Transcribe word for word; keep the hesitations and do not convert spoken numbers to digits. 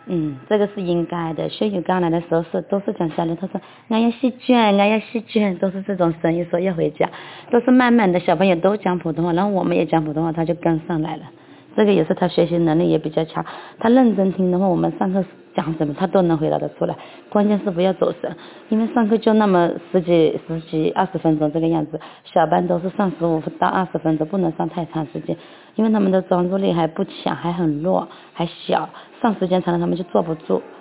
嗯，这个是应该的。秀宇刚来的时候是都是讲小刘，他说俺要试卷，俺要试卷，都是这种声音，说要回家，都是慢慢的小朋友都讲普通话，然后我们也讲普通话，他就跟上来了。这个也是他学习能力也比较强，他认真听的话，我们上课讲什么他都能回答得出来，关键是不要走神，因为上课就那么十几十几二十分钟这个样子，小班都是上十五到二十分钟，不能上太长时间，因为他们的专注力还不强，还很弱，还小，上时间长了他们就坐不住。